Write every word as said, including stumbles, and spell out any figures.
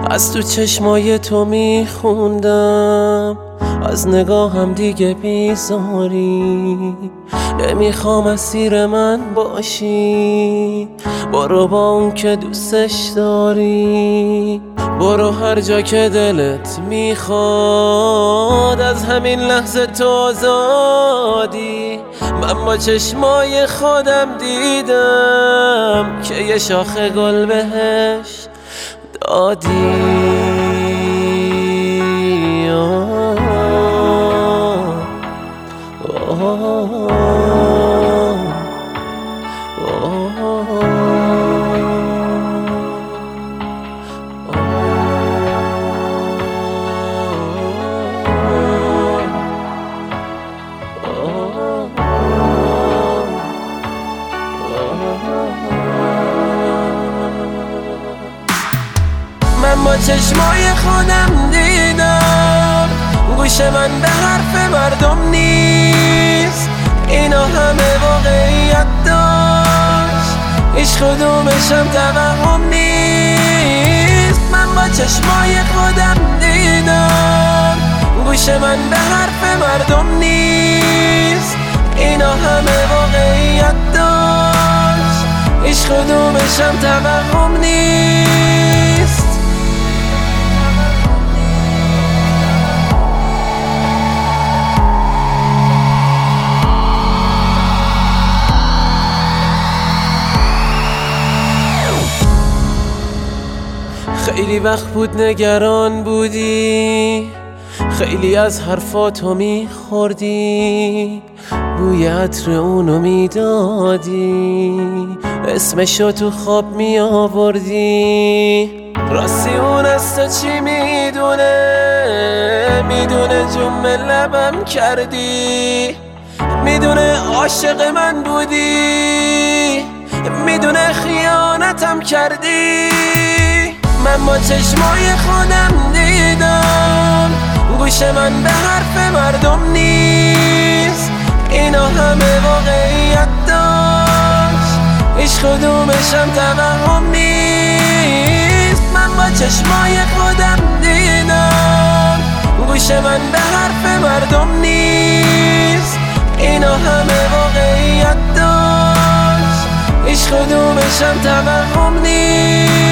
از تو چشمای تو میخوندم، از نگاهم دیگه بیزاری. نمیخوام اسیر من باشی، برو با اون که دوستش داری. برو هر جا که دلت میخواد، از همین لحظه تو آزادی. من با چشمای خودم دیدم که یه شاخه گل بهش دادی. من با چشمای خودم دیدم، گوش من به حرف مردم نیست. اینا همه واقعیت داشت، هیچ کدومشم توهم نیست. من با چشمای خودم دیدم، گوش من به حرف مردم نیست. اینا همه واقعیت داشت، هیچ کدومشم توهم نیست. خیلی وقت بود نگران بودی، خیلی از حرفاتو میخوردی، بوی عطر اونو میدادی، اسمشو تو خواب میآوردی. راستی اون از تو چی میدونه؟ میدونه جمع لبم کردی، میدونه عاشق من بودی، میدونه خیانتم کردی. من با چشمای خودم دیدم، گوش من به حرف مردم نیست. اینا همه واقعیت داشت، هیچ کدومشم توهم نیست. من با چشمای خودم دیدم، گوش من به حرف مردم نیست. اینا همه واقعیت داشت، هیچ کدومشم توهم نیست.